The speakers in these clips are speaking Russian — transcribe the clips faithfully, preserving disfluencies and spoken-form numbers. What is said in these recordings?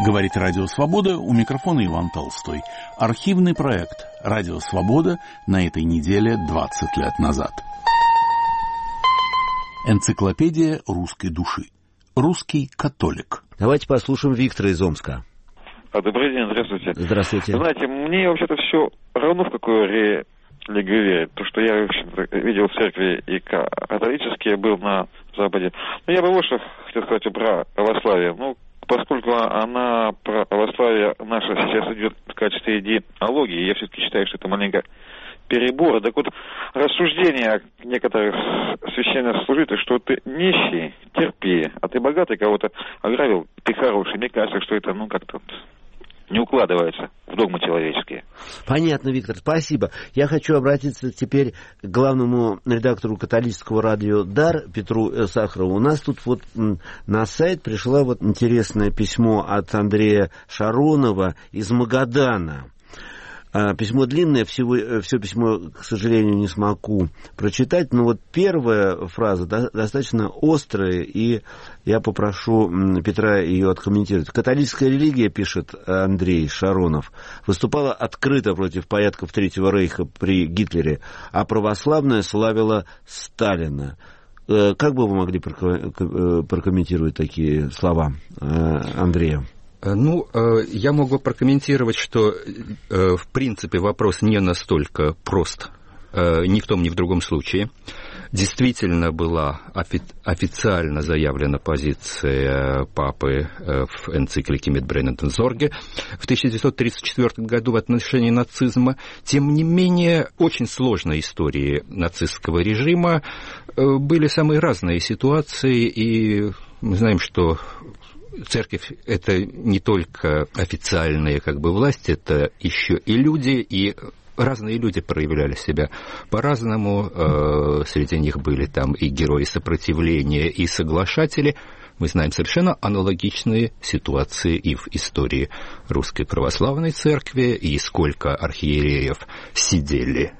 Говорит Радио Свобода, у микрофона Иван Толстой. Архивный проект Радио Свобода на этой неделе двадцать лет назад. Энциклопедия русской души. Русский католик. Давайте послушаем Виктора из Омска. А, добрый день, здравствуйте. Здравствуйте. Знаете, мне вообще-то все равно, в какую религию верить. То, что я, в общем-то, видел в церкви и католические, был на Западе. Но я бы вот что хотел сказать про православие. Ну, поскольку она, православие наше сейчас идет в качестве идеологии, я все-таки считаю, что это маленько перебор. Так вот, рассуждения некоторых священнослужителей, что ты нищий, терпи, а ты богатый, кого-то ограбил, ты хороший. Мне кажется, что это, ну, как-то не укладывается в догмы человеческие. Понятно, Виктор, спасибо. Я хочу обратиться теперь к главному редактору католического радио «Дар» Петру Сахарову. У нас тут вот на сайт пришло вот интересное письмо от Андрея Шаронова из Магадана. Письмо длинное, всего, все письмо, к сожалению, не смогу прочитать, но вот первая фраза достаточно острая, и я попрошу Петра ее откомментировать. Католическая религия, пишет Андрей Шаронов, выступала открыто против порядков Третьего Рейха при Гитлере, а православная славила Сталина. Как бы вы могли прокомментировать такие слова Андрея? Ну, я могу прокомментировать, что, в принципе, вопрос не настолько прост ни в том, ни в другом случае. Действительно была офи- официально заявлена позиция папы в энциклике Мидбреннентен Зорге в тысяча девятьсот тридцать четвёртом году в отношении нацизма. Тем не менее, очень сложной истории нацистского режима были самые разные ситуации, и мы знаем, что церковь – это не только официальная как бы власть, это еще и люди, и разные люди проявляли себя по-разному. Среди них были там и герои сопротивления, и соглашатели. Мы знаем совершенно аналогичные ситуации и в истории Русской Православной Церкви, и сколько архиереев сидели,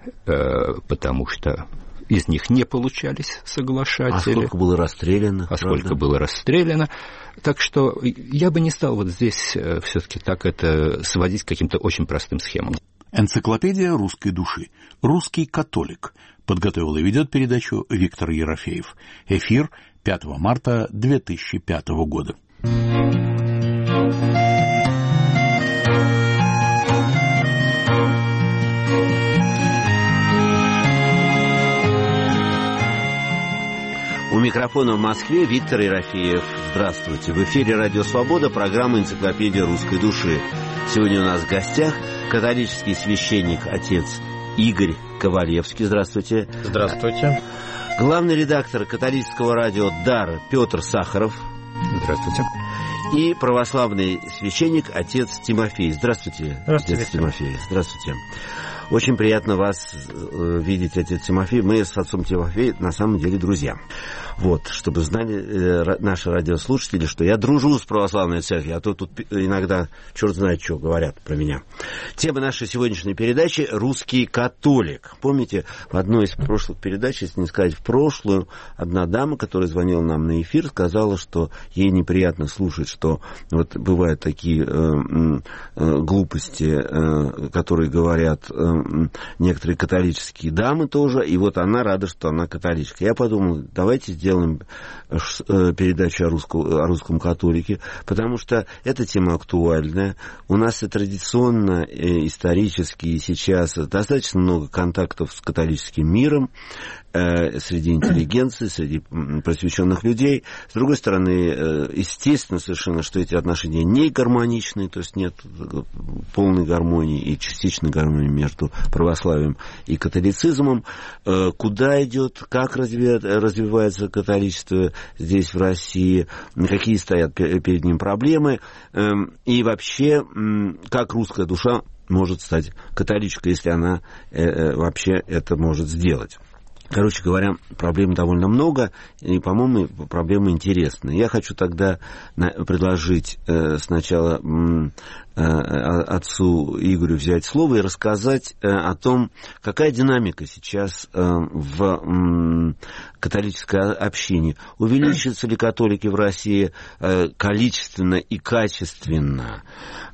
потому что из них не получались соглашатели. А сколько было расстреляно? А правда? Сколько было расстреляно. Так что я бы не стал вот здесь все-таки так это сводить к каким-то очень простым схемам. Энциклопедия русской души. Русский католик. Подготовил и ведет передачу Виктор Ерофеев. Эфир пятого марта две тысячи пятого года. У микрофона в Москве Виктор Ерофеев. Здравствуйте. В эфире «Радио Свобода», программа «Энциклопедия русской души». Сегодня у нас в гостях католический священник, отец Игорь Ковалевский. Здравствуйте. Здравствуйте. Главный редактор католического радио «Дар» Петр Сахаров. Здравствуйте. И православный священник, отец Тимофей. Здравствуйте, Здравствуйте, отец Тимофей. Здравствуйте. Очень приятно вас видеть, отец Тимофей. Мы с отцом Тимофеем на самом деле друзья. Вот, чтобы знали э, наши радиослушатели, что я дружу с православной церковью, а то тут иногда черт знает, что говорят про меня. Тема нашей сегодняшней передачи — «Русский католик». Помните, в одной из прошлых передач, если не сказать в прошлую, одна дама, которая звонила нам на эфир, сказала, что ей неприятно слушать, что вот бывают такие э, э, глупости, э, которые говорят э, некоторые католические дамы тоже, и вот она рада, что она католичка. Я подумал, давайте сделаем передачу о русском, о русском католике, потому что эта тема актуальная. У нас и традиционно, и исторически, и сейчас достаточно много контактов с католическим миром, среди интеллигенции, среди просвещенных людей. С другой стороны, естественно совершенно, что эти отношения не гармоничны, то есть нет полной гармонии и частичной гармонии между православием и католицизмом. Куда идет, как развивается католичество здесь, в России, какие стоят перед ним проблемы, и вообще, как русская душа может стать католичкой, если она вообще это может сделать. Короче говоря, проблем довольно много, и, по-моему, проблемы интересные. Я хочу тогда предложить сначала отцу Игорю взять слово и рассказать о том, какая динамика сейчас в католической общине. Увеличатся ли католики в России количественно и качественно?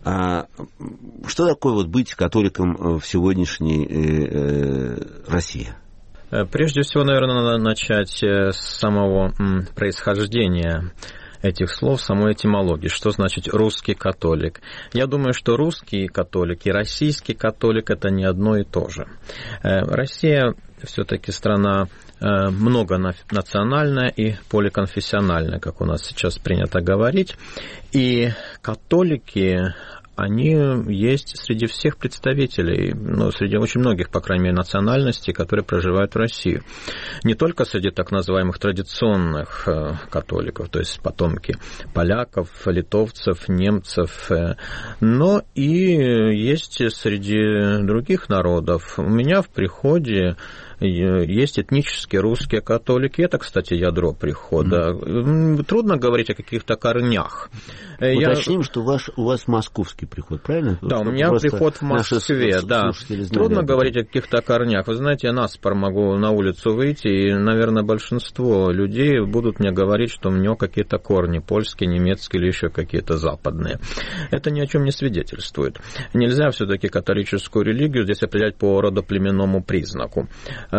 Что такое вот быть католиком в сегодняшней России? Прежде всего, наверное, надо начать с самого происхождения этих слов, самой этимологии. Что значит русский католик? Я думаю, что русский католик и российский католик – это не одно и то же. Россия все-таки страна многонациональная и поликонфессиональная, как у нас сейчас принято говорить. И католики, они есть среди всех представителей, ну, среди очень многих, по крайней мере, национальностей, которые проживают в России. Не только среди так называемых традиционных католиков, то есть потомки поляков, литовцев, немцев, но и есть среди других народов. У меня в приходе есть этнические русские католики. Это, кстати, ядро прихода. Mm. Трудно говорить о каких-то корнях. Уточним, Я... что ваш, у вас московский приход, правильно? Да, у меня приход в Москве, да. Трудно говорить о каких-то корнях. Вы знаете, я наспор могу на улицу выйти, и, наверное, большинство людей будут мне говорить, что у меня какие-то корни, польские, немецкие или еще какие-то западные. Это ни о чем не свидетельствует. Нельзя все-таки католическую религию здесь определять по родоплеменному признаку.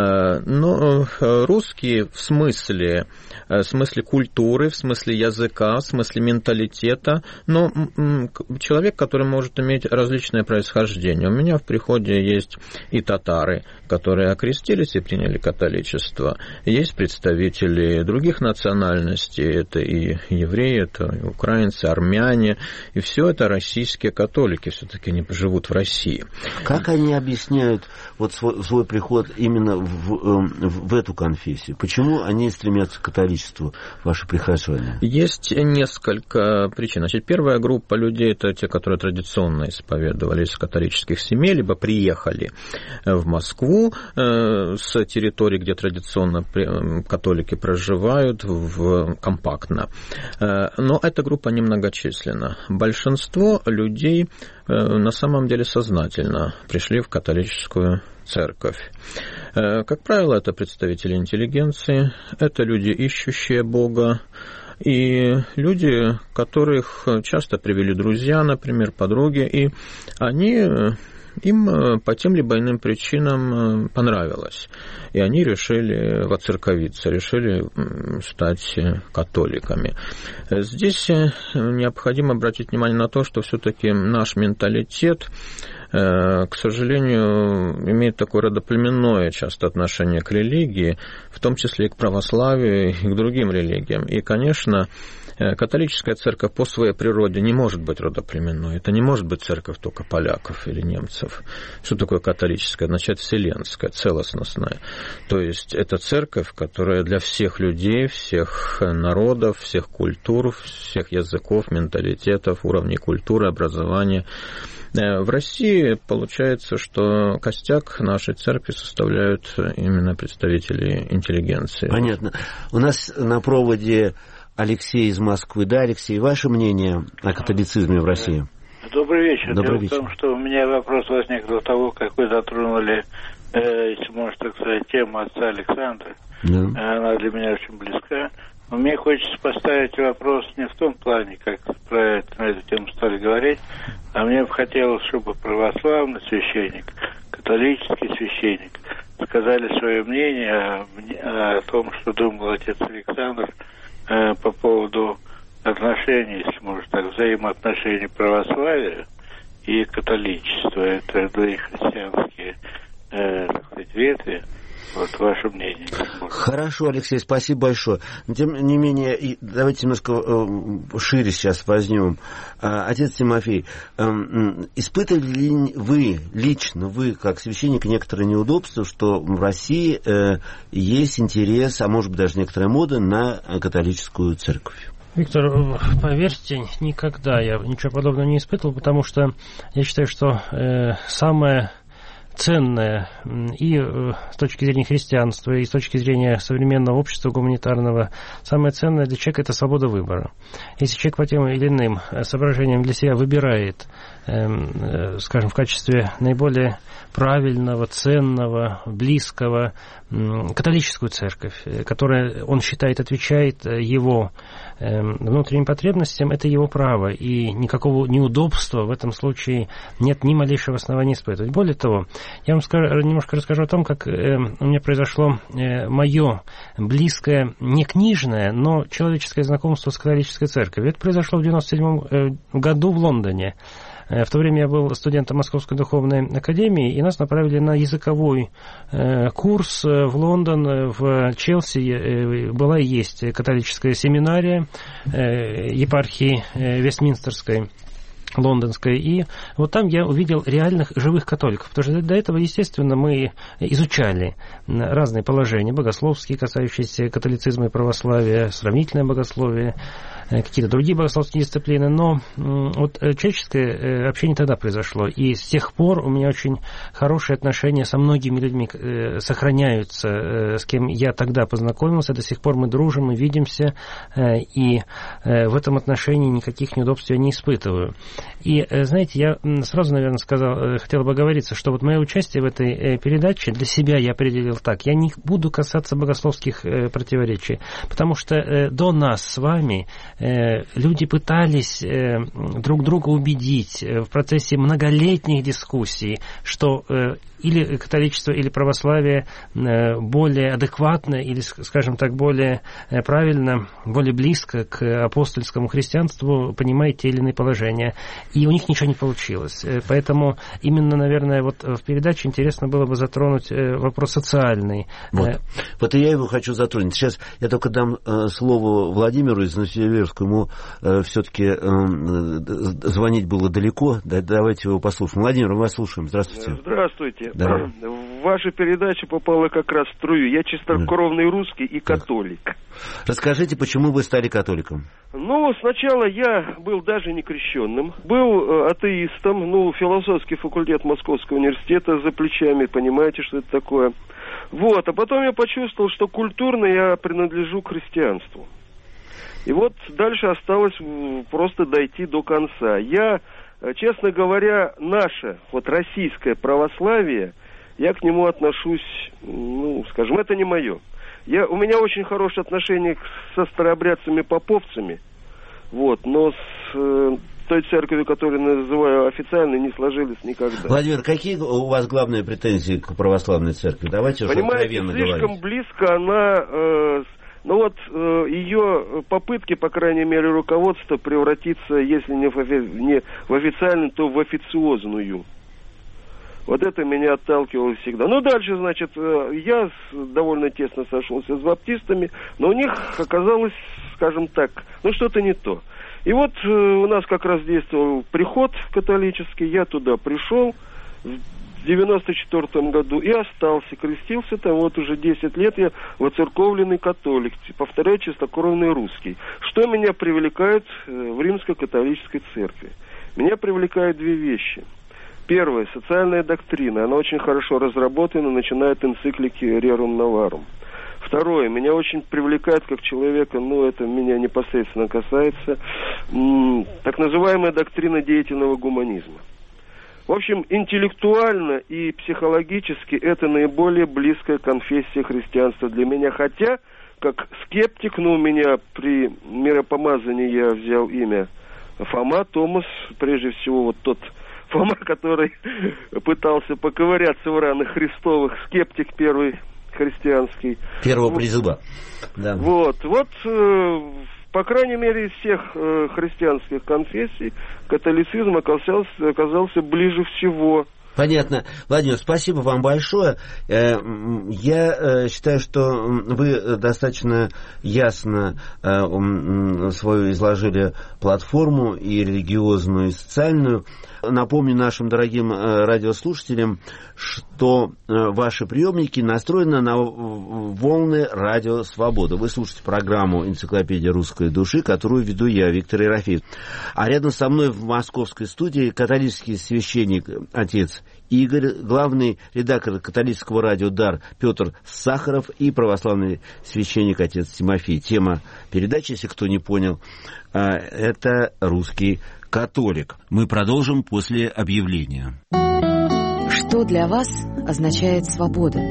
Но русские в смысле, в смысле культуры, в смысле языка, в смысле менталитета, но человек, который может иметь различное происхождение. У меня в приходе есть и татары, которые окрестились и приняли католичество, есть представители других национальностей, это и евреи, это и украинцы, армяне, и все это российские католики, все-таки они живут в России. Как они объясняют вот свой, свой приход именно в, в, в эту конфессию? Почему они стремятся к католичеству, ваши прихожане? Есть несколько причин. Значит, первая группа людей – это те, которые традиционно исповедовались из католических семей, либо приехали в Москву с территории, где традиционно католики проживают, в, компактно. Но эта группа немногочисленна. Большинство людей на самом деле сознательно пришли в католическую церковь. Как правило, это представители интеллигенции, это люди, ищущие Бога, и люди, которых часто привели друзья, например, подруги, и они, им по тем либо иным причинам понравилось. И они решили воцерковиться, решили стать католиками. Здесь необходимо обратить внимание на то, что все-таки наш менталитет, к сожалению, имеет такое родоплеменное часто отношение к религии, в том числе и к православию, и к другим религиям. И, конечно, католическая церковь по своей природе не может быть родоплеменной. Это не может быть церковь только поляков или немцев. Что такое католическая? Означает вселенская, целостностная. То есть это церковь, которая для всех людей, всех народов, всех культур, всех языков, менталитетов, уровней культуры, образования. В России получается, что костяк нашей церкви составляют именно представители интеллигенции. Понятно. У нас на проводе Алексей из Москвы. Да, Алексей, ваше мнение о католицизме в России? Добрый вечер. Добрый Дело вечер. в том, что у меня вопрос возник до того, как вы затронули, э, если можно так сказать, тему отца Александра. Да. Она для меня очень близка. Но мне хочется поставить вопрос не в том плане, как про это, на эту тему стали говорить, а мне бы хотелось, чтобы православный священник, католический священник сказали свое мнение о, о том, что думал отец Александр э, по поводу отношений, если можно так, взаимоотношений православия и католичества. Это две христианские, э, так сказать, ветви. Вот ваше мнение. Хорошо, Алексей, спасибо большое. Но, тем не менее, давайте немножко э, шире сейчас возьмем. Э, отец Тимофей, э, испытывали ли вы, лично вы, как священник, некоторые неудобства, что в России э, есть интерес, а может быть даже некоторая мода на католическую церковь? Виктор, поверьте, никогда я ничего подобного не испытывал, потому что я считаю, что э, самое ценное и с точки зрения христианства, и с точки зрения современного общества гуманитарного. Самое ценное для человека – это свобода выбора. Если человек по тем или иным соображениям для себя выбирает, скажем, в качестве наиболее правильного, ценного, близкого католическую церковь, которая, он считает, отвечает его внутренним потребностям, это его право, и никакого неудобства в этом случае нет ни малейшего основания испытывать. Более того, я вам скажу, немножко расскажу о том, как у меня произошло мое близкое, не книжное, но человеческое знакомство с католической церковью. Это произошло в девяносто седьмом году в Лондоне. В то время я был студентом Московской духовной академии, и нас направили на языковой курс в Лондон, в Челси. Была и есть католическая семинария епархии Вестминстерской, лондонской, и вот там я увидел реальных живых католиков, потому что до этого, естественно, мы изучали разные положения богословские, касающиеся католицизма и православия, сравнительное богословие, какие-то другие богословские дисциплины, но вот человеческое общение тогда произошло, и с тех пор у меня очень хорошие отношения со многими людьми сохраняются, с кем я тогда познакомился, до сих пор мы дружим, мы видимся, и в этом отношении никаких неудобств я не испытываю. И, знаете, я сразу, наверное, сказал, хотел бы оговориться, что вот мое участие в этой передаче для себя я определил так. Я не буду касаться богословских противоречий, потому что до нас с вами люди пытались друг друга убедить в процессе многолетних дискуссий, что или католичество, или православие более адекватно, или, скажем так, более правильно, более близко к апостольскому христианству понимает те или иные положения. И у них ничего не получилось. Поэтому именно, наверное, вот в передаче интересно было бы затронуть вопрос социальный. Вот, вот и я его хочу затронуть. Сейчас я только дам слово Владимиру из Новосибирска. Ему все-таки звонить было далеко. Давайте его послушаем. Владимир, мы вас слушаем. Здравствуйте. Здравствуйте. Да. Ваша передача попала как раз в струю. Я чистокровный русский и католик. Расскажите, почему вы стали католиком? Ну, сначала я был даже не крещенным. Был атеистом. Ну, философский факультет Московского университета за плечами. Понимаете, что это такое? Вот. А потом я почувствовал, что культурно я принадлежу к христианству. И вот дальше осталось просто дойти до конца. Я... Честно говоря, наше, вот российское православие, я к нему отношусь, ну, скажем, это не мое. Я, у меня очень хорошие отношения со старообрядцами-поповцами, вот, но с э, той церковью, которую называю официальной, не сложились никогда. Владимир, какие у вас главные претензии к православной церкви? Давайте уже откровенно говорить. Понимаете, слишком близко она... Э, Ну вот э, ее попытки, по крайней мере, руководства превратиться, если не в, офи- не в официальную, то в официозную. Вот это меня отталкивало всегда. Ну, дальше, значит, э, я с, довольно тесно сошелся с баптистами, но у них оказалось, скажем так, ну, что-то не то. И вот э, у нас как раз действовал приход католический, я туда пришел в девяносто четвёртом году и остался, крестился там вот уже десять лет, я воцерковленный католик, повторяю, чистокровный русский. Что меня привлекает в римско-католической церкви? Меня привлекают две вещи. Первое, социальная доктрина, она очень хорошо разработана, начиная от энциклики Rerum Novarum. Второе, меня очень привлекает как человека, ну это меня непосредственно касается, м- так называемая доктрина деятельного гуманизма. В общем, интеллектуально и психологически это наиболее близкая конфессия христианства для меня. Хотя, как скептик, ну, у меня при миропомазании я взял имя Фома, Томас, прежде всего, вот тот Фома, который пытался поковыряться в ранах Христовых, скептик первый христианский. Первого призыва. Да. Вот, вот... По крайней мере, из всех э, христианских конфессий католицизм оказался, оказался ближе всего. Понятно. Владимир, спасибо вам большое. Я считаю, что вы достаточно ясно свою изложили платформу и религиозную, и социальную. Напомню нашим дорогим радиослушателям, что ваши приемники настроены на волны Радио Свобода. Вы слушаете программу «Энциклопедия русской души», которую веду я, Виктор Ерофеев. А рядом со мной в московской студии католический священник, отец отец Игорь, главный редактор католического радио «Дар» Петр Сахаров и православный священник отец Тимофей. Тема передачи, если кто не понял, это русский католик. Мы продолжим после объявления. Что для вас означает свобода?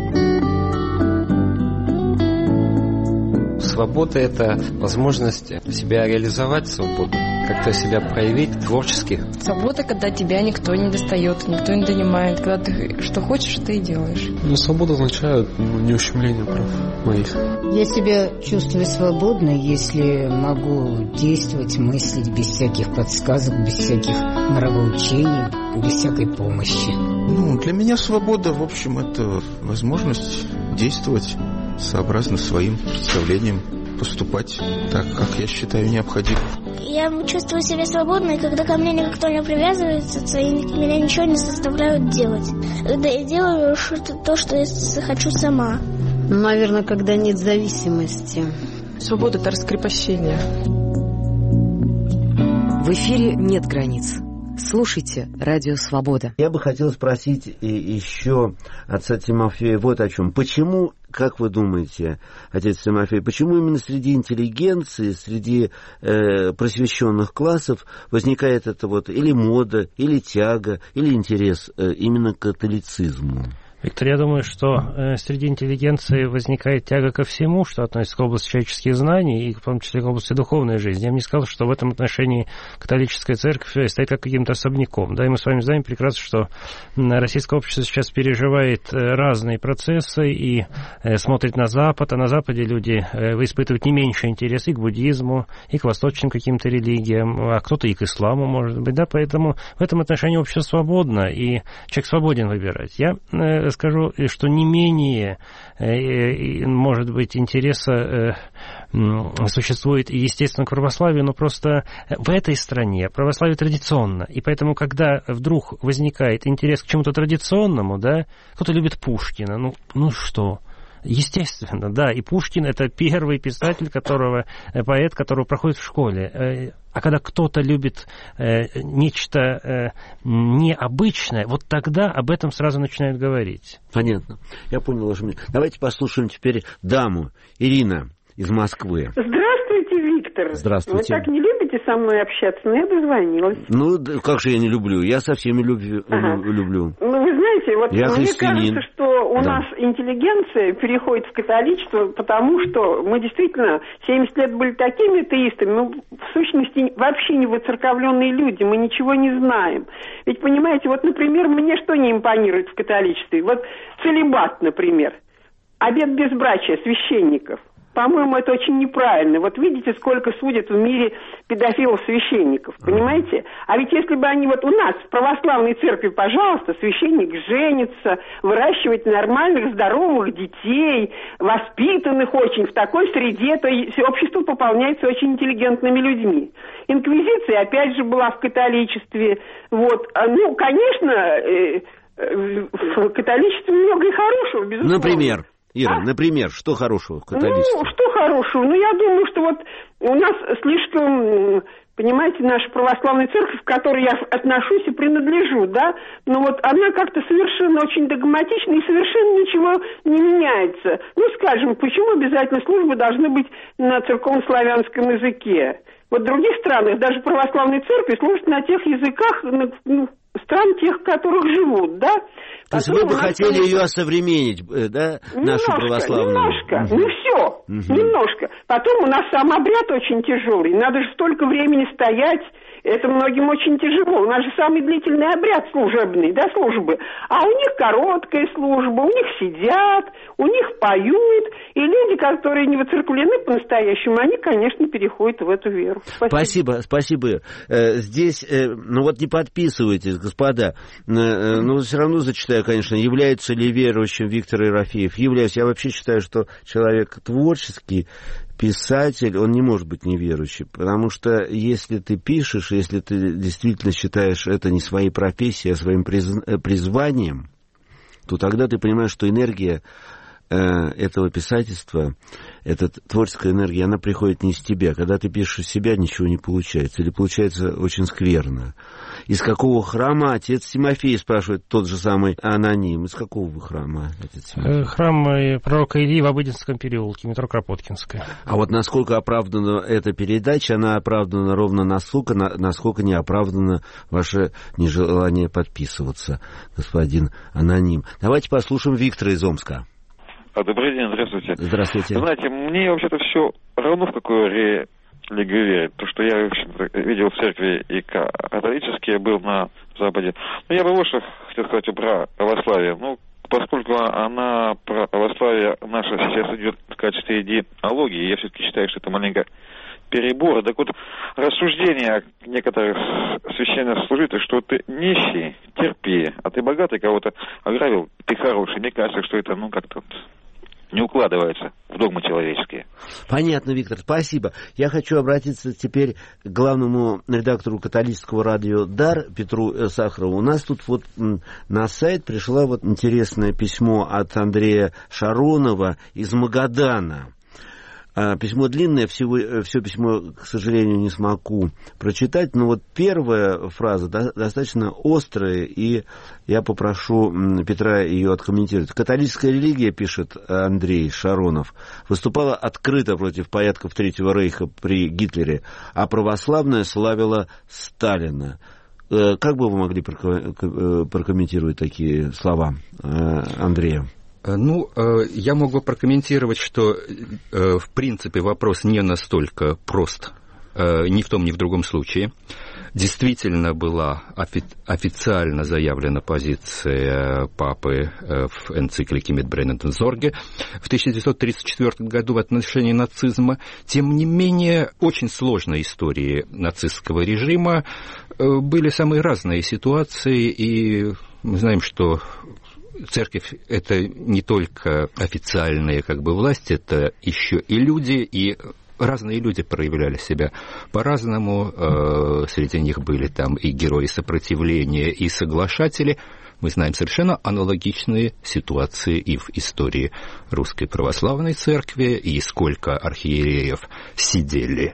Свобода – это возможность себя реализовать свободу, как-то себя проявить творчески. Свобода, когда тебя никто не достает, никто не донимает, когда ты что хочешь, ты и делаешь. Ну, свобода означает ну, не ущемление прав моих. Я себя чувствую свободно, если могу действовать, мыслить без всяких подсказок, без всяких нравоучений, без всякой помощи. Ну, для меня свобода, в общем, это возможность действовать сообразно своим представлениям, поступать так, как я считаю необходимым. Я чувствую себя свободной, когда ко мне никто не привязывается, и меня ничего не заставляют делать. Когда я делаю то, что я хочу сама. Наверное, когда нет зависимости. Свобода – это раскрепощение. В эфире нет границ. Слушайте «Радио Свобода». Я бы хотел спросить еще отца Тимофея вот о чем. Почему, как вы думаете, отец Тимофей, почему именно среди интеллигенции, среди э, просвещенных классов возникает это вот или мода, или тяга, или интерес э, именно к католицизму? Виктор, я думаю, что э, среди интеллигенции возникает тяга ко всему, что относится к области человеческих знаний, и в том числе к области духовной жизни. Я бы не сказал, что в этом отношении католическая церковь стоит как каким-то особняком. Да, и мы с вами знаем прекрасно, что российское общество сейчас переживает разные процессы и э, смотрит на Запад, а на Западе люди э, испытывают не меньше интерес и к буддизму, и к восточным каким-то религиям, а кто-то и к исламу, может быть. Да, поэтому в этом отношении общество свободно, и человек свободен выбирать. Я э, скажу, что не менее, может быть, интереса существует, естественно, к православию, но просто в этой стране православие традиционно. И поэтому, когда вдруг возникает интерес к чему-то традиционному, да, кто-то любит Пушкина, ну, ну что... Естественно, да, и Пушкин — это первый писатель, которого, поэт, которого проходит в школе. А когда кто-то любит э, нечто э, необычное, вот тогда об этом сразу начинают говорить. Понятно. Я понял ваше мнение. Давайте послушаем теперь даму. Ирина из Москвы. Здравствуйте, Виктор. Здравствуйте. Вы так не любите со мной общаться, но я дозвонилась. Ну, как же я не люблю? Я со всеми любви, ага. люблю. Ну, вы знаете, вот я мне христианин. кажется, что у да. нас интеллигенция переходит в католичество, потому что мы действительно семьдесят лет были такими атеистами, мы в сущности вообще не воцерковленные люди, мы ничего не знаем. Ведь, понимаете, вот, например, мне что не импонирует в католичестве? Вот целибат, например, обет безбрачия священников. По-моему, это очень неправильно. Вот видите, сколько судят в мире педофилов-священников, понимаете? А ведь если бы они вот у нас в православной церкви, пожалуйста, священник женится, выращивает нормальных, здоровых детей, воспитанных очень в такой среде, то общество пополняется очень интеллигентными людьми. Инквизиция, опять же, была в католичестве. Вот. Ну, конечно, в католичестве много и хорошего, безусловно. Например? Ира, а? например, что хорошего в католичестве? Ну, что хорошего? Ну, я думаю, что вот у нас слишком, понимаете, наша православная церковь, к которой я отношусь и принадлежу, да, но вот она как-то совершенно очень догматична и совершенно ничего не меняется. Ну, скажем, почему обязательно службы должны быть на церковно-славянском языке? Вот в других странах даже православные церкви служат на тех языках, ну, стран тех, в которых живут, да? То есть вы бы хотели конечно... ее осовременить, да, немножко, нашу православную? Немножко, угу. не все, угу. немножко. Потом у нас сам обряд очень тяжелый, надо же столько времени стоять, это многим очень тяжело. У нас же самый длительный обряд служебный, да, службы. А у них короткая служба, у них сидят, у них поют. И люди, которые не воцерквлены по-настоящему, они, конечно, переходят в эту веру. Спасибо, спасибо. Здесь, ну вот не подписывайтесь, господа. Но все равно зачитаю, конечно, является ли верующим Виктор Ерофеев. Являюсь. Я вообще считаю, что человек творческий, писатель, он не может быть неверующим, потому что если ты пишешь, если ты действительно считаешь это не своей профессией, а своим приз... призванием, то тогда ты понимаешь, что энергия э, этого писательства, эта творческая энергия, она приходит не из тебя. Когда ты пишешь из себя, ничего не получается. Или получается очень скверно. Из какого храма отец Тимофей, спрашивает тот же самый аноним. Из какого вы храма, отец Тимофей? Храм пророка Ильи в Обыденском переулке, метро Кропоткинская. А вот насколько оправдана эта передача, она оправдана ровно настолько, насколько не оправдано ваше нежелание подписываться, господин аноним. Давайте послушаем Виктора из Омска. А, добрый день, здравствуйте. Здравствуйте. Знаете, мне вообще-то все равно, в какую религию верить. То, что я, в общем-то, видел в церкви и католические, был на Западе. Но я бы больше хотел сказать про православие. Ну, поскольку она, православие наше сейчас идет в качестве идеологии, я все-таки считаю, что это маленько перебор. Так вот, рассуждения некоторых священнослужителей, что ты нищий, терпи, а ты богатый, кого-то ограбил, ты хороший. Мне кажется, что это, ну, как-то не укладывается в догмы человеческие. Понятно, Виктор, спасибо. Я хочу обратиться теперь к главному редактору католического радио «Дар» Петру Сахарову. У нас тут вот на сайт пришло вот интересное письмо от Андрея Шаронова из Магадана. Письмо длинное, всего, все письмо, к сожалению, не смогу прочитать, но вот первая фраза достаточно острая, и я попрошу Петра ее откомментировать. Католическая религия, пишет Андрей Шаронов, выступала открыто против порядков Третьего Рейха при Гитлере, а православная славила Сталина. Как бы вы могли прокомментировать такие слова Андрея? Ну, я могу прокомментировать, что, в принципе, вопрос не настолько прост ни в том, ни в другом случае. Действительно была офи- официально заявлена позиция папы в энциклике «Mit brennendem Sorge» в тысяча девятьсот тридцать четвёртом году в отношении нацизма. Тем не менее, очень сложной истории нацистского режима были самые разные ситуации, и мы знаем, что церковь – это не только официальные как бы власти, это еще и люди, и разные люди проявляли себя по-разному. Среди них были там и герои сопротивления, и соглашатели. Мы знаем совершенно аналогичные ситуации и в истории Русской Православной Церкви, и сколько архиереев сидели,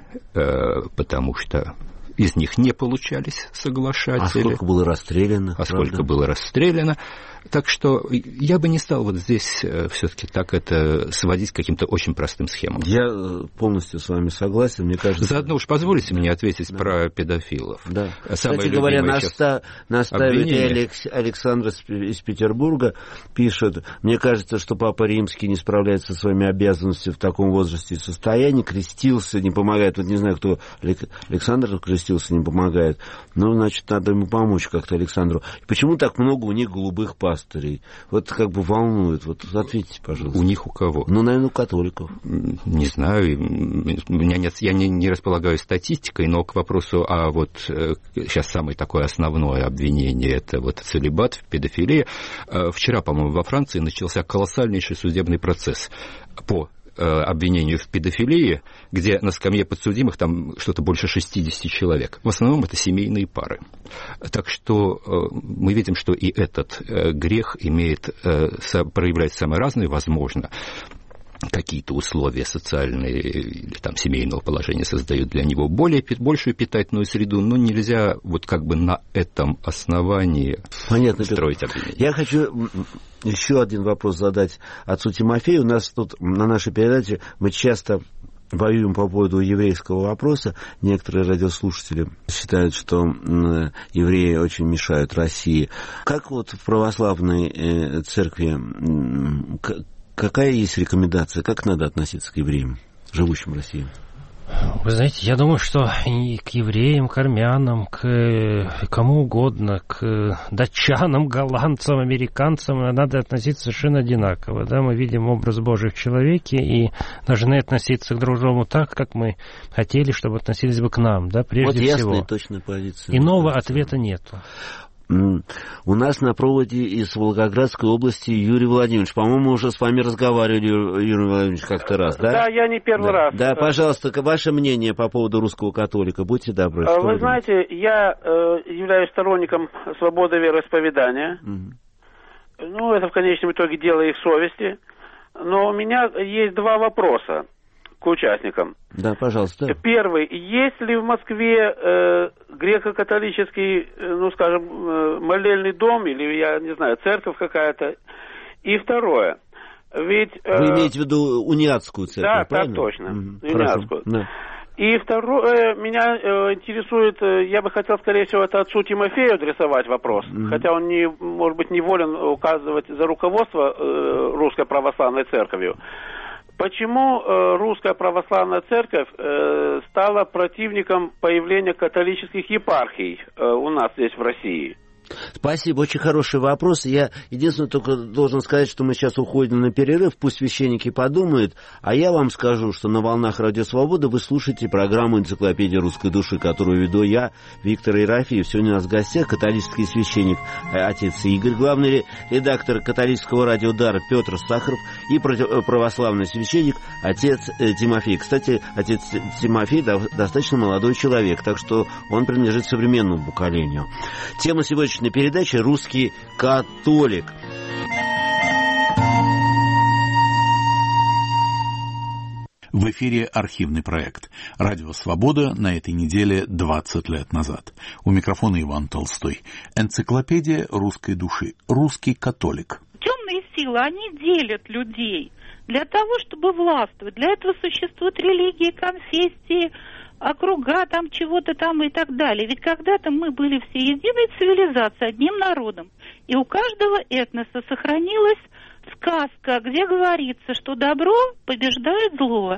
потому что из них не получались соглашатели. А сколько было расстреляно? А правда? сколько было расстреляно. Так что я бы не стал вот здесь все-таки так это сводить к каким-то очень простым схемам. Я полностью с вами согласен, мне кажется... Заодно уж позволите мне ответить да. про педофилов. Да. Самое Кстати говоря, наста... наставитель Алекс... Александр из Петербурга пишет: мне кажется, что Папа Римский не справляется со своими обязанностями в таком возрасте и состоянии, крестился, не помогает. Вот не знаю, кто Александр крестился, не помогает. Ну, значит, надо ему помочь как-то Александру. Почему так много у них голубых пастырей? Вот как бы волнует. Вот ответьте, пожалуйста. У них у кого? Ну, наверное, у католиков. Не знаю. У меня нет, я не, не располагаю статистикой, но к вопросу, а вот сейчас самое такое основное обвинение, это вот целибат, педофилия. Вчера, по-моему, во Франции начался колоссальнейший судебный процесс по обвинению в педофилии, где на скамье подсудимых там что-то больше шестьдесят человек. В основном это семейные пары. Так что мы видим, что и этот грех имеет, проявлять самое разное, возможно, какие-то условия социальные или там семейного положения создают для него более, большую питательную среду, но нельзя вот как бы на этом основании Понятно, строить обвинение. Я хочу еще один вопрос задать отцу Тимофею. У нас тут на нашей передаче мы часто воюем по поводу еврейского вопроса. Некоторые радиослушатели считают, что евреи очень мешают России. Как вот в православной церкви, какая есть рекомендация, как надо относиться к евреям, живущим в России? Вы знаете, я думаю, что и к евреям, к армянам, к кому угодно, к датчанам, голландцам, американцам надо относиться совершенно одинаково. Да? Мы видим образ Божий в человеке и должны относиться к друг другу так, как мы хотели, чтобы относились бы к нам, да, прежде вот всего. Вот ясная точная позиция. Иного ответа нету. У нас на проводе из Волгоградской области Юрий Владимирович. По-моему, уже с вами разговаривали, Юрий Владимирович, как-то раз, да? Да, я не первый да. раз. Да, пожалуйста, ваше мнение по поводу русского католика, будьте добры. Вы, вы знаете, я э, являюсь сторонником свободы вероисповедания. Угу. Ну, это в конечном итоге дело их совести. но у меня есть два вопроса к участникам. Да, пожалуйста. Первый. Есть ли в Москве э, греко-католический, ну, скажем, э, молельный дом, или, я не знаю, церковь какая-то? И второе. Ведь, э, Вы имеете в виду униатскую церковь, да, правильно? Да, точно. Mm-hmm. Униатскую. Да. И второе, меня э, интересует, э, я бы хотел, скорее всего, это отцу Тимофею адресовать вопрос, mm-hmm. хотя он, не, может быть, не волен указывать за руководство э, Русской Православной Церковью. Почему э, Русская Православная Церковь э, стала противником появления католических епархий э, у нас здесь в России? Спасибо, очень хороший вопрос. Я единственное только должен сказать, что мы сейчас уходим на перерыв, пусть священники подумают, а я вам скажу, что на волнах Радио Свобода вы слушаете программу «Энциклопедия русской души», которую веду я, Виктор Ерофеев. Сегодня у нас в гостях католический священник отец Игорь, главный редактор католического радио «Дар» Петр Сахаров и православный священник отец Тимофей. Кстати, отец Тимофей достаточно молодой человек, так что он принадлежит современному поколению. Тема сегодняшней передачи «Русский католик». В эфире архивный проект «Радио Свобода» на этой неделе двадцать лет назад. У микрофона Иван Толстой. Энциклопедия русской души. Русский католик. Темные силы, они делят людей для того, чтобы властвовать. Для этого существуют религии, конфессии, округа, там чего-то там и так далее. Ведь когда-то мы были все единой цивилизацией, одним народом. И у каждого этноса сохранилась сказка, где говорится, что добро побеждает зло.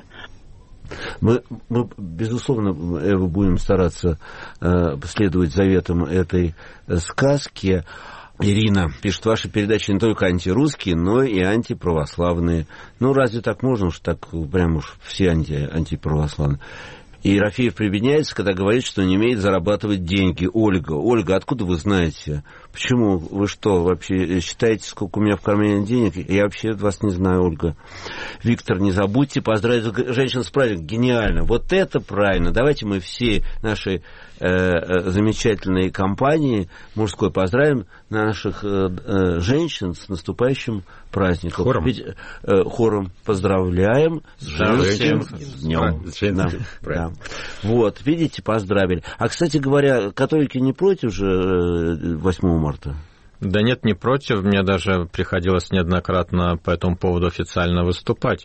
Мы, мы безусловно, Эва, будем стараться э, следовать заветам этой сказки. Ирина пишет, ваши передачи не только антирусские, но и антиправославные. Ну, разве так можно уж так, прям уж все анти, антиправославные? И Ерофеев прибедняется, когда говорит, что не умеет зарабатывать деньги. Ольга, Ольга, откуда вы знаете? Почему? Вы что, вообще считаете, сколько у меня в кармане денег? Я вообще вас не знаю, Ольга. Виктор, не забудьте поздравить женщин с праздником. Гениально. Вот это правильно. Давайте мы все наши э, замечательные компании мужской поздравим наших э, э, женщин с наступающим праздником. Хором. Ведь, э, хором поздравляем с женским днем. Да, да. Вот, видите, поздравили. А, кстати говоря, католики не против же восьмого марта? Да нет, не против. Мне даже приходилось неоднократно по этому поводу официально выступать.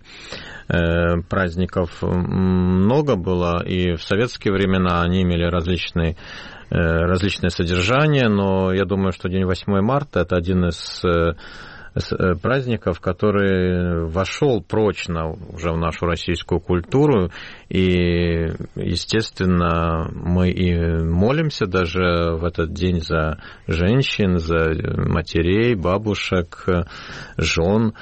Э, праздников много было, и в советские времена они имели различные, э, различные содержания, но я думаю, что день восьмого марта – это один из э, праздников, который вошел прочно уже в нашу российскую культуру, и, естественно, мы и молимся даже в этот день за женщин, за матерей, бабушек, жен,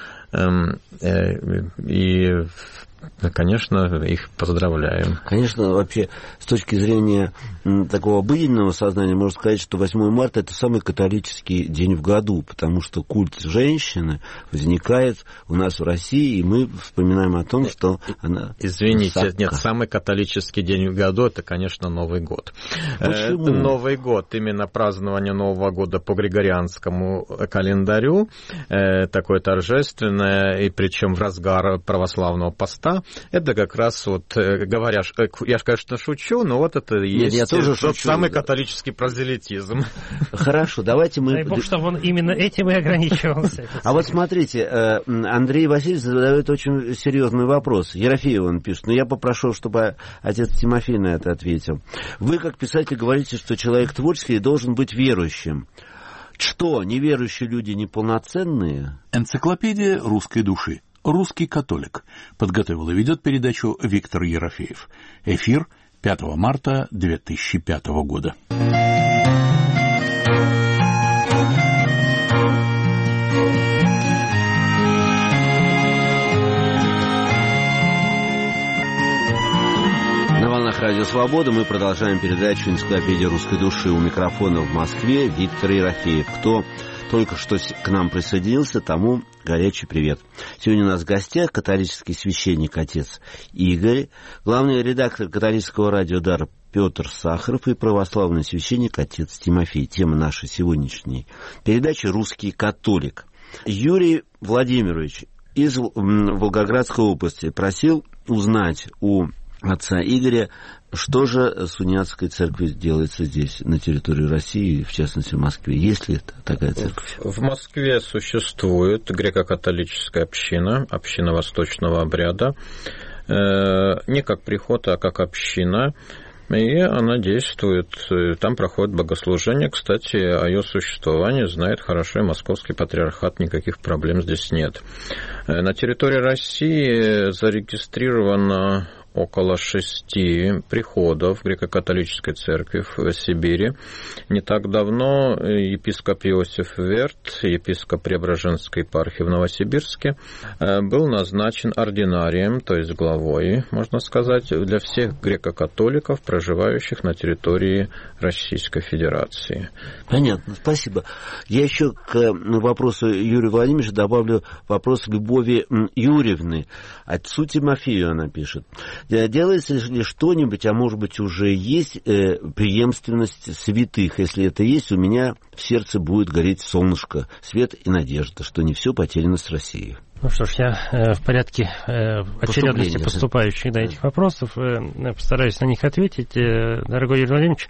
и, конечно, их поздравляем. Конечно, вообще, с точки зрения такого обыденного сознания, можно сказать, что восьмого марта – это самый католический день в году, потому что культ женщины возникает у нас в России, и мы вспоминаем о том, что она... Извините, сакка. Нет, самый католический день в году – это, конечно, Новый год. Почему? Новый год, именно празднование Нового года по григорианскому календарю, такое торжественное, и причем в разгар православного поста. Это как раз вот, говоря, я, конечно, шучу, но вот это и есть Нет, я тоже тот шучу. самый католический прозелитизм. Хорошо, давайте мы... Дай бог, чтобы он именно этим и ограничивался. А вот смотрите, Андрей Васильевич задает очень серьезный вопрос. Ерофеев он пишет, но я попрошу, чтобы отец Тимофей на это ответил. Вы, как писатель, говорите, что человек творческий должен быть верующим. Что, неверующие люди неполноценные? Энциклопедия русской души. Русский католик. Подготовил и ведет передачу Виктор Ерофеев. Эфир пятого марта две тысячи пятого года. На волнах Радио Свобода мы продолжаем передачу «Энциклопедия русской души». У микрофона в Москве Виктор Ерофеев. Кто только что к нам присоединился, тому горячий привет. Сегодня у нас в гостях католический священник отец Игорь, главный редактор католического радио «Дар» Петр Сахаров и православный священник отец Тимофей. Тема нашей сегодняшней передачи «Русский католик». Юрий Владимирович, из Волгоградской области. Просил узнать у отца Игоря, что же с униатской церковью делается здесь, на территории России, в частности в Москве. Есть ли такая церковь? В Москве существует греко-католическая община, община восточного обряда, не как приход, а как община. И она действует, там проходит богослужение. Кстати, о ее существовании знает хорошо и Московский патриархат, никаких проблем здесь нет. На территории России зарегистрировано около шести приходов греко-католической церкви в Сибири. Не так давно епископ Иосиф Верт, епископ Преображенской епархии в Новосибирске, был назначен ординарием, то есть главой, можно сказать, для всех греко-католиков, проживающих на территории Российской Федерации. Понятно, спасибо. Я еще к вопросу Юрия Владимировича добавлю вопрос Любови Юрьевны. Отцу Тимофею она пишет. Делается ли что-нибудь, а может быть уже есть э, преемственность святых? Если это есть, у меня в сердце будет гореть солнышко, свет и надежда, что не все потеряно с Россией. Ну что ж, я э, в порядке э, очередности поступающих до этих вопросов э, постараюсь на них ответить. Э, дорогой Юрий Владимирович,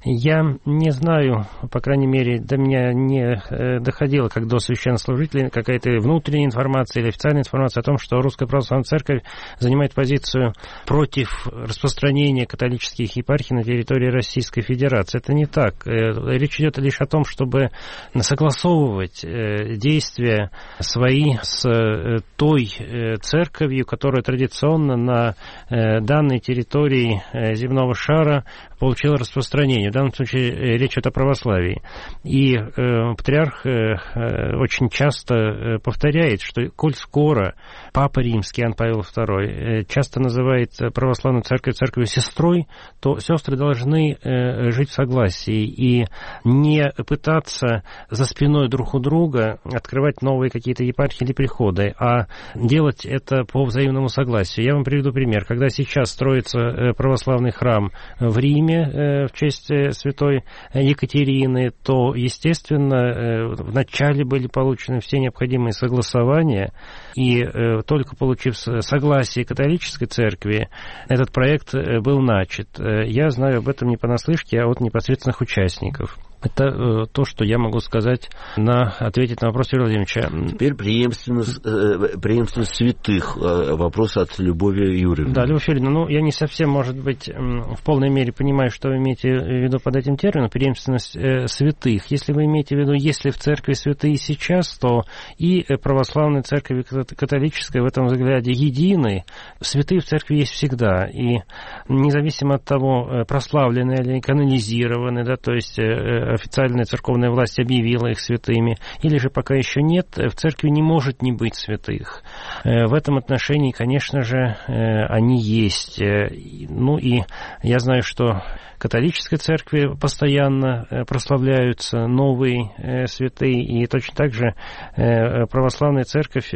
я не знаю, по крайней мере, до меня не э, доходило, как до священнослужителей, какая-то внутренняя информация или официальная информация о том, что Русская Православная Церковь занимает позицию против распространения католических епархий на территории Российской Федерации. Это не так. Э, речь идет лишь о том, чтобы согласовывать э, действия свои с той церковью, которая традиционно на данной территории земного шара получила распространение. В данном случае речь идет о православии. И э, патриарх э, очень часто повторяет, что коль скоро Папа Римский, Иоанн Павел второй, э, часто называет православную церковь церковью сестрой, то сестры должны э, жить в согласии и не пытаться за спиной друг у друга открывать новые какие-то епархии или приходы, а делать это по взаимному согласию. Я вам приведу пример. Когда сейчас строится православный храм в Риме в честь святой Екатерины, то, естественно, вначале были получены все необходимые согласования, и только получив согласие католической церкви, этот проект был начат. Я знаю об этом не понаслышке, а от непосредственных участников. Это э, то, что я могу сказать, на ответить на вопрос Юрия Владимировича. Теперь преемственность, э, преемственность святых. Э, вопрос от Любови Юрьевны. Да, Любовь Юрьевна, ну, я не совсем, может быть, э, в полной мере понимаю, что вы имеете в виду под этим термином, преемственность э, святых. Если вы имеете в виду, если в церкви святые сейчас, то и православная церковь, и католическая в этом взгляде едины. Святые в церкви есть всегда. И независимо от того, прославлены или канонизированы, да, то есть э, официальная церковная власть объявила их святыми, или же пока еще нет, в церкви не может не быть святых. В этом отношении, конечно же, они есть. Ну и я знаю, что в католической церкви постоянно прославляются новые святые, и точно так же православная церковь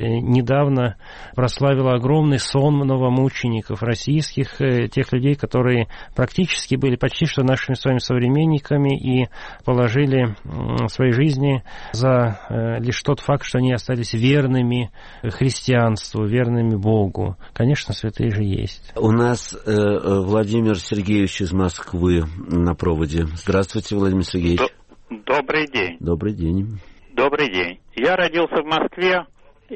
недавно прославила огромный сон новомучеников российских, тех людей, которые практически были почти что нашими с вами современниками и положили свои жизни за лишь тот факт, что они остались верными христианству, верными Богу. Конечно, святые же есть. У нас э, Владимир Сергеевич из Москвы на проводе. Здравствуйте, Владимир Сергеевич. Добрый день. Добрый день. Добрый день. Я родился в Москве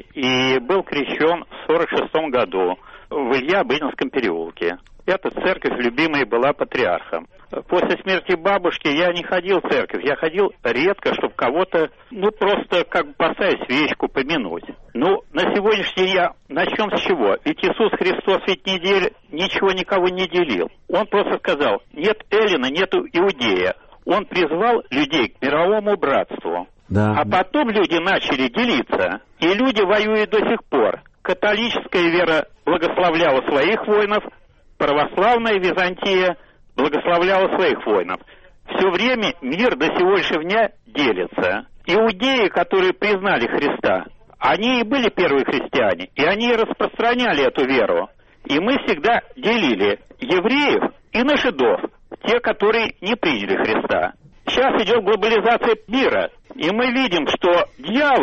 и был крещен в сорок шестом году в Илья-Обынинском переулке. Эта церковь любимая была патриархом. После смерти бабушки я не ходил в церковь. Я ходил редко, чтобы кого-то, ну, просто как бы поставить свечку, помянуть. Ну, на сегодняшний день я начнем с чего? Ведь Иисус Христос ведь не дел... ничего никого не делил. Он просто сказал, нет эллина, нет иудея. Он призвал людей к мировому братству. Да. А потом люди начали делиться, и люди воюют до сих пор. Католическая вера благословляла своих воинов, православная Византия благословляла своих воинов. Все время мир до сегодняшнего дня делится. Иудеи, которые признали Христа, они и были первые христиане, и они распространяли эту веру. И мы всегда делили евреев и на жидов, те, которые не приняли Христа. Сейчас идет глобализация мира, и мы видим, что дьявол,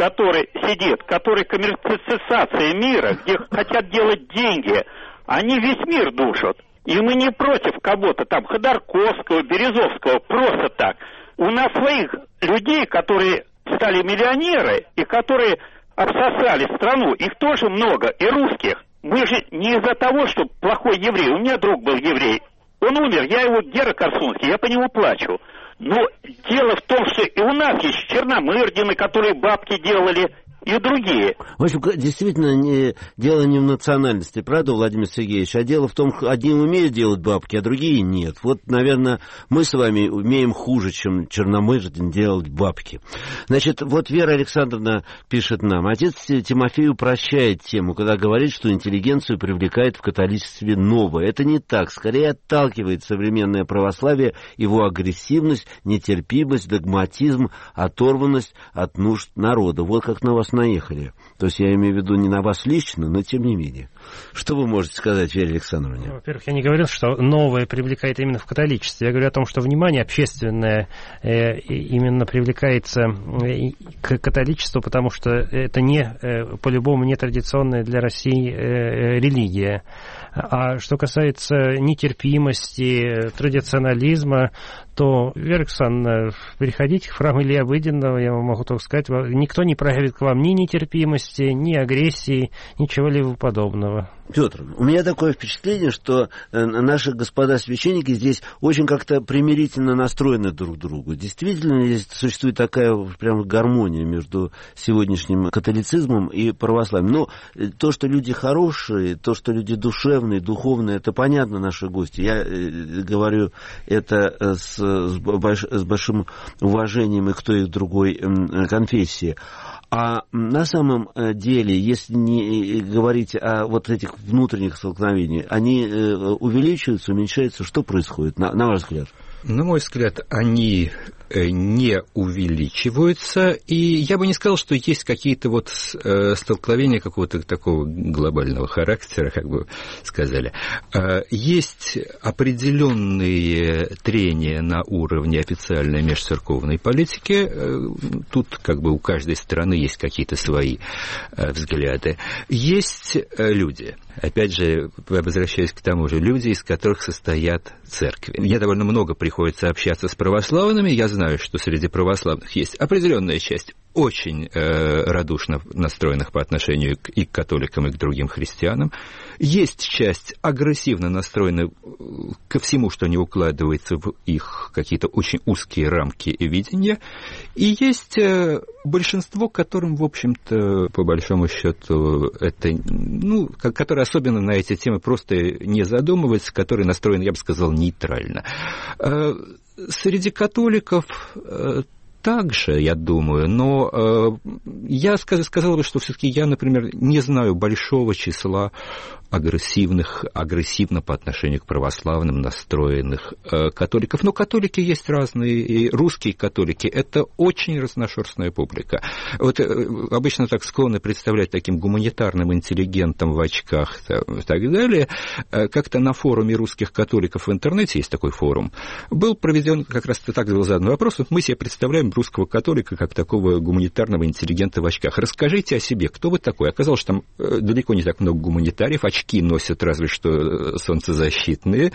который сидит, который коммерциализация мира, где хотят делать деньги, они весь мир душат. И мы не против кого-то там, Ходорковского, Березовского, просто так. У нас своих людей, которые стали миллионеры и которые обсосали страну, их тоже много, и русских. Мы же не из-за того, что плохой еврей. У меня друг был еврей. Он умер, я его, Гера Корсунский, я по нему плачу. Но дело в том, что и у нас есть черномырдины, которые бабки делали, и другие. В общем, действительно, не, дело не в национальности, правда, Владимир Сергеевич, а дело в том, что одни умеют делать бабки, а другие нет. Вот, наверное, мы с вами умеем хуже, чем черномырдин делать бабки. Значит, вот Вера Александровна пишет нам. Отец Тимофей упрощает тему, когда говорит, что интеллигенцию привлекает в католичестве новое. Это не так. Скорее отталкивает современное православие его агрессивность, нетерпимость, догматизм, оторванность от нужд народа. Вот как на вас наехали. То есть я имею в виду не на вас лично, но тем не менее. Что вы можете сказать, Вере Александровне? Ну, во-первых, я не говорил, что новое привлекает именно в католичестве. Я говорю о том, что внимание общественное э, именно привлекается э, к католичеству, потому что это не, э, по-любому, не традиционная для России э, религия. А что касается нетерпимости, традиционализма, то, Вера Александровна, переходите в храм Ильи Обыденного, я вам могу только сказать, никто не проявит к вам ни нетерпимости, ни агрессии, ничего-либо подобного. Петр, у меня такое впечатление, что наши господа священники здесь очень как-то примирительно настроены друг к другу. Действительно, здесь существует такая прям гармония между сегодняшним католицизмом и православием. Но то, что люди хорошие, то, что люди душевные, духовные, это понятно, наши гости. Я говорю это с, с, больш, с большим уважением и к той, и к другой конфессии. А на самом деле, если не говорить о вот этих внутренних столкновениях, они увеличиваются, уменьшаются, что происходит, на, на ваш взгляд? На мой взгляд, они не увеличиваются, и я бы не сказал, что есть какие-то вот столкновения какого-то такого глобального характера, как бы сказали. Есть определенные трения на уровне официальной межцерковной политики. Тут как бы у каждой страны есть какие-то свои взгляды. Есть люди, опять же, возвращаясь к тому же, люди, из которых состоят церкви. Мне довольно много приходится общаться с православными. Я знаю, что среди православных есть определенная часть очень э, радушно настроенных по отношению к, и к католикам, и к другим христианам. Есть часть агрессивно настроенная ко всему, что не укладывается в их какие-то очень узкие рамки и видения. И есть э, большинство, которым, в общем-то, по большому счету, это, ну, которые особенно на эти темы просто не задумываются, которые настроены, я бы сказал, нейтрально. Э, среди католиков э, также, я думаю, но э, я сказ, сказал бы, что все-таки я, например, не знаю большого числа агрессивных, агрессивно по отношению к православным настроенных э, католиков. Но католики есть разные, и русские католики – это очень разношерстная публика. Вот э, обычно так склонны представлять таким гуманитарным интеллигентом в очках и так далее. Э, как-то на форуме русских католиков в интернете, есть такой форум, был проведен, как раз так был задан вопрос, мы себе представляем русского католика как такого гуманитарного интеллигента в очках. Расскажите о себе, кто вы такой? Оказалось, что там э, далеко не так много гуманитариев, очки носят разве что солнцезащитные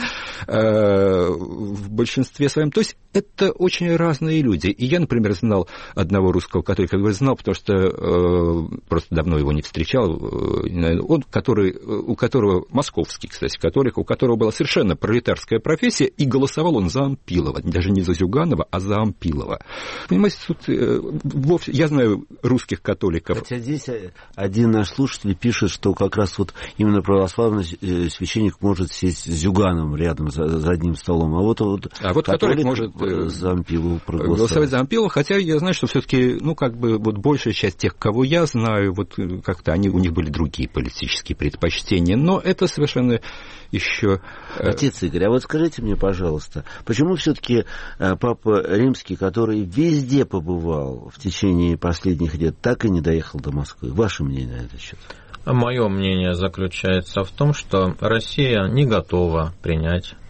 э, в большинстве своем. То есть это очень разные люди. И я, например, знал одного русского католика, говорю, знал, потому что э, просто давно его не встречал, э, он, который, у которого, московский, кстати, католик, у которого была совершенно пролетарская профессия, и голосовал он за Ампилова, даже не за Зюганова, а за Ампилова. Понимаете, тут э, вовсе, я знаю русских католиков. Хотя здесь один наш слушатель пишет, что как раз вот именно православный священник может сесть с Зюгановым рядом за, за одним столом, а вот, вот, а вот католик, католик может за Ампилову проголосовать. Голосовать за Ампилова, хотя я знаю, что все-таки, ну, как бы, вот большая часть тех, кого я знаю, вот как-то они, у них были другие политические предпочтения, но это совершенно еще... Отец Игорь, а вот скажите мне, пожалуйста, почему все-таки Папа Римский, который везде побывал в течение последних лет, так и не доехал до Москвы? Ваше мнение на этот счет? Мое мнение заключается в том, что Россия не готова принять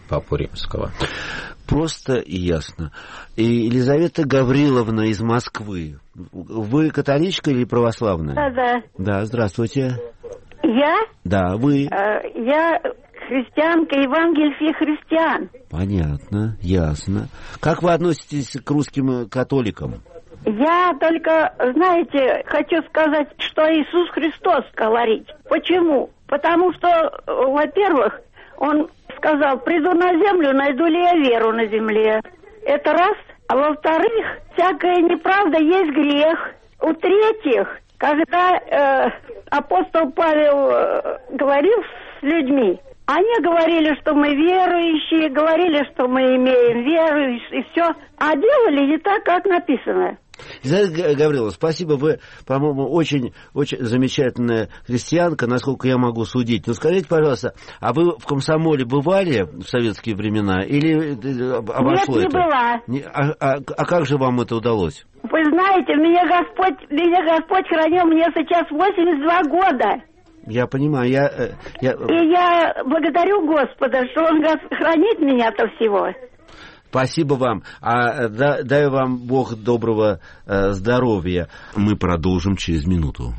Папу Римского. Просто и ясно. И Елизавета Гавриловна из Москвы. Вы католичка или православная? Да, да. Да, здравствуйте. Я? Да, вы. Я христианка, евангельских христиан. Понятно, ясно. Как вы относитесь к русским католикам? Я только, знаете, хочу сказать, что Иисус Христос говорит. Почему? Потому что, во-первых, Он сказал: приду на землю, найду ли я веру на земле. Это раз. А во-вторых, всякая неправда есть грех. У-третьих, когда э, апостол Павел э, говорил с людьми, они говорили, что мы верующие, говорили, что мы имеем веру и, и все, а делали не так, как написано. Елизавета Гавриловна, спасибо, вы, по-моему, очень, очень замечательная христианка, насколько я могу судить. Но скажите, пожалуйста, а вы в комсомоле бывали в советские времена или обошло Нет, это? не была. Не, а, а, а как же вам это удалось? Вы знаете, меня Господь, меня Господь хранил, мне сейчас восемьдесят два года. Я понимаю, я, я... И я благодарю Господа, что Он хранит меня от всего. Спасибо вам. А, да, дай вам Бог доброго э, здоровья. Мы продолжим через минуту.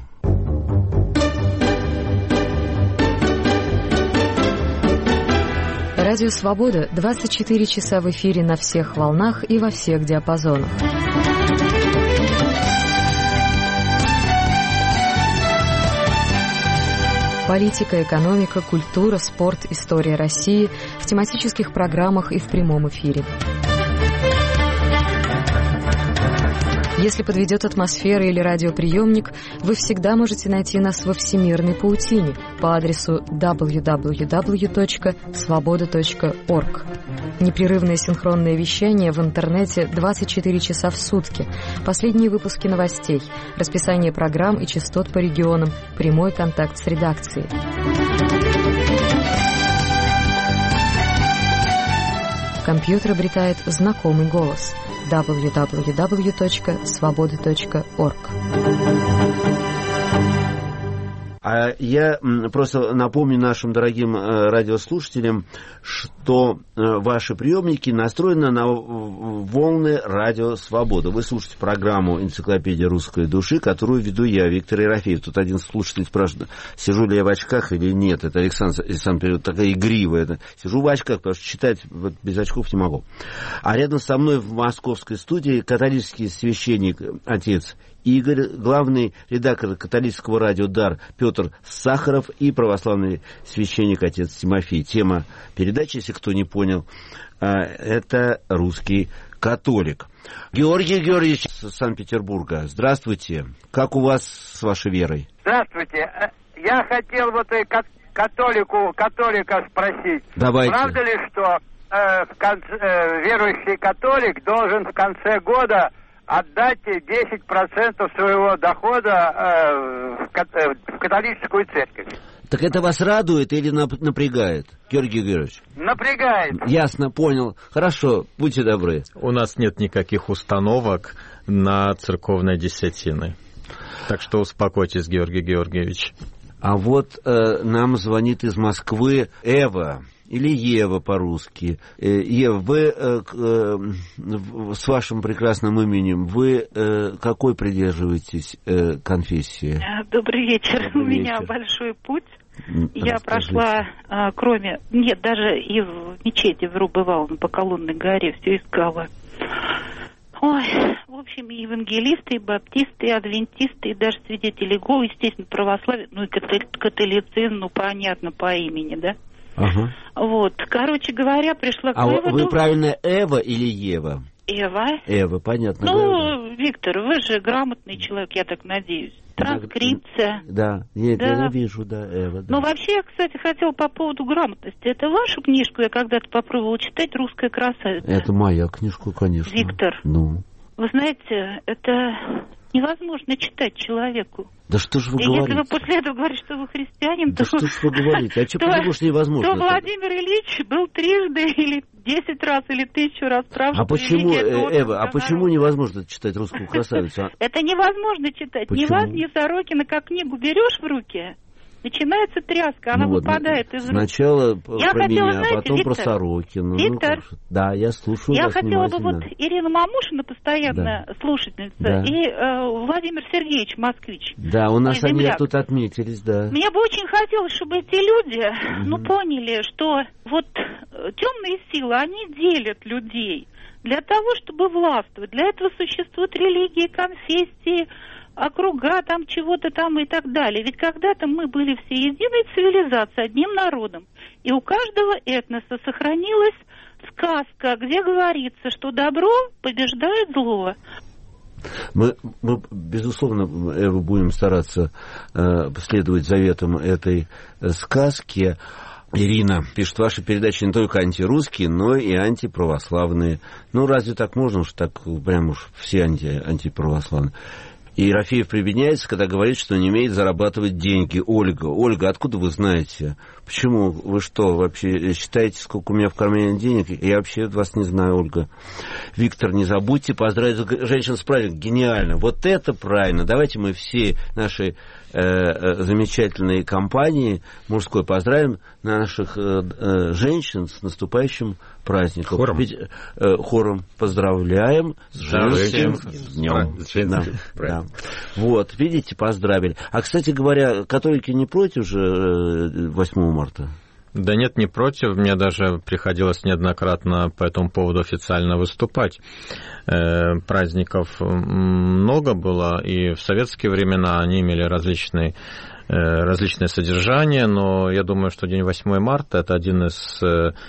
Радио «Свобода» двадцать четыре часа в эфире на всех волнах и во всех диапазонах. Политика, экономика, культура, спорт, история России в тематических программах и в прямом эфире. Если подведет атмосфера или радиоприемник, вы всегда можете найти нас во всемирной паутине по адресу дабл ю дабл ю дабл ю точка свобода точка орг. Непрерывное синхронное вещание в интернете двадцать четыре часа в сутки, последние выпуски новостей, расписание программ и частот по регионам, прямой контакт с редакцией. Компьютер обретает знакомый голос. дабл ю дабл ю дабл ю точка свобода точка орг. А я просто напомню нашим дорогим радиослушателям, что ваши приемники настроены на волны Радио Свобода. Вы слушаете программу «Энциклопедия русской души», которую веду я, Виктор Ерофеев. Тут один слушатель спрашивает, сижу ли я в очках или нет. Это Александр, Александр такая игривая. Это, сижу в очках, потому что читать вот, без очков не могу. А рядом со мной в московской студии католический священник, отец Игорь, главный редактор католического радио «Дар» Петр Сахаров и православный священник отец Тимофей. Тема передачи, если кто не понял, это русский католик. Георгий Георгиевич из Санкт-Петербурга, здравствуйте. Как у вас с вашей верой? Здравствуйте. Я хотел вот и католику, католика спросить. Давайте. Правда ли, что э, в конце, э, верующий католик должен в конце года отдать десять процентов своего дохода э, в католическую церковь? Так это вас радует или напрягает, Георгий Георгиевич? Напрягает. Ясно, понял. Хорошо, будьте добры. У нас нет никаких установок на церковной десятины. Так что успокойтесь, Георгий Георгиевич. А вот э, нам звонит из Москвы Эва. Или Ева по-русски. Ева, вы э, э, с вашим прекрасным именем, вы э, какой придерживаетесь э, конфессии? Добрый вечер. Добрый У меня вечер. большой путь. Расскажите. Я прошла, а, кроме... Нет, даже и в мечети вру бывала, по Колонной горе, все искала. Ой, в общем, и евангелисты, и баптисты, и адвентисты, и даже свидетели Иеговы, естественно, православие, ну и католицизм, ну понятно, по имени, да? Ага. Вот, короче говоря, пришла к а выводу... вы правильно Эва или Ева? Эва. Эва, понятно. Ну, говорю. Виктор, вы же грамотный человек, я так надеюсь. Транскрипция. Да, нет, да. я вижу, да, Эва. Да. Ну, вообще, я, кстати, хотела по поводу грамотности. Это вашу книжку я когда-то попробовала читать «Русская красавица». Это моя книжка, конечно. Виктор, ну. вы знаете, это невозможно читать человеку. Да что ж вы и говорите? если вы после этого говорите, что вы христианин, да то... что ж вы говорите? А что, потому что невозможно? То Владимир Ильич был трижды или десять раз, или тысячу раз прав. А почему, Эва, а почему невозможно читать «Русскую красавицу»? Это невозможно читать. Ни вас, ни Сорокина, как книгу берешь в руки, начинается тряска, она ну, выпадает из рук. Сначала я про хотела, меня, знаете, потом Виктор, про Сорокина. Виктор, ну, да, я слушаю я вас хотела бы, вот Ирина Мамушина, постоянная да. слушательница, да. и э, Владимир Сергеевич, москвич. Да, у нас они тут отметились, да. Мне бы очень хотелось, чтобы эти люди, mm-hmm. ну, поняли, что вот темные силы, они делят людей для того, чтобы властвовать. Для этого существуют религии, конфессии, округа, там чего-то там и так далее. Ведь когда-то мы были все единой цивилизацией, одним народом. И у каждого этноса сохранилась сказка, где говорится, что добро побеждает зло. Мы, мы безусловно, Эва, будем стараться э, следовать заветам этой э, сказки. Ирина пишет, ваши передачи не только антирусские, но и антиправославные. Ну, разве так можно, что так прям уж все анти, антиправославные? И Ерофеев прибедняется, когда говорит, что не умеет зарабатывать деньги. Ольга, Ольга, откуда вы знаете? Почему? Вы что, вообще считаете, сколько у меня в кармане денег? Я вообще вас не знаю, Ольга. Виктор, не забудьте поздравить женщин с праздником. Гениально. Вот это правильно. Давайте мы все наши э, замечательные компании мужской поздравим наших э, э, женщин с наступающим праздником. Хором. Ведь, э, хором поздравляем с женским днем. Да, да. Вот, видите, поздравили. А, кстати говоря, католики не против же восьмого марта? Да нет, не против. Мне даже приходилось неоднократно по этому поводу официально выступать. Э, праздников много было, и в советские времена они имели различные, э, различные содержания, но я думаю, что день восьмого марта – это один из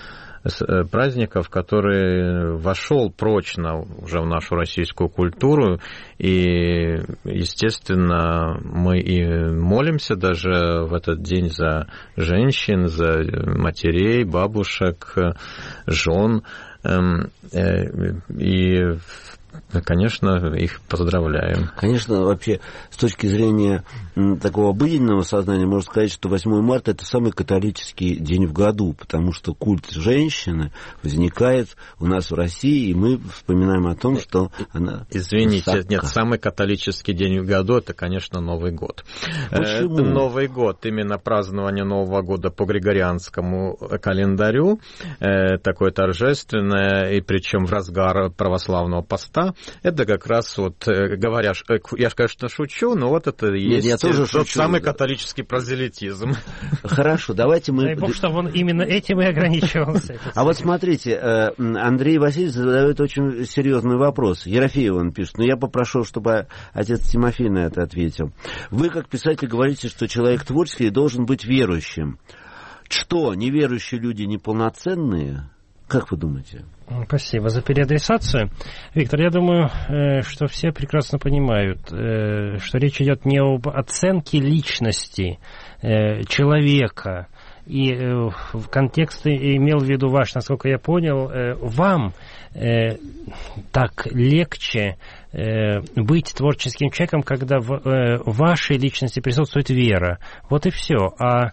праздников, который вошел прочно уже в нашу российскую культуру, и, естественно, мы и молимся даже в этот день за женщин, за матерей, бабушек, жен, и, конечно, их поздравляем. Конечно, вообще, с точки зрения такого обыденного сознания, можно сказать, что восьмого марта – это самый католический день в году, потому что культ женщины возникает у нас в России, и мы вспоминаем о том, что она... Извините, высока. Нет, самый католический день в году – это, конечно, Новый год. Почему? Это Новый год, именно празднование Нового года по григорианскому календарю, такое торжественное, и причем в разгар православного поста. Это как раз вот, говоря, я, конечно, шучу, но вот это и есть Нет, тоже тот шучу. Самый католический прозелитизм. Хорошо, давайте мы... Дай бог, чтобы он именно этим и ограничивался. А вот смотрите, Андрей Васильевич задает очень серьезный вопрос. Ерофеев он пишет, но я попрошу, чтобы отец Тимофей на это ответил. Вы, как писатель, говорите, что человек творческий должен быть верующим. Что, неверующие люди неполноценные? Как вы думаете? Спасибо за переадресацию. Виктор, я думаю, что все прекрасно понимают, что речь идет не об оценке личности человека. И в контексте имел в виду ваш, насколько я понял, вам так легче быть творческим человеком, когда в вашей личности присутствует вера. Вот и все. А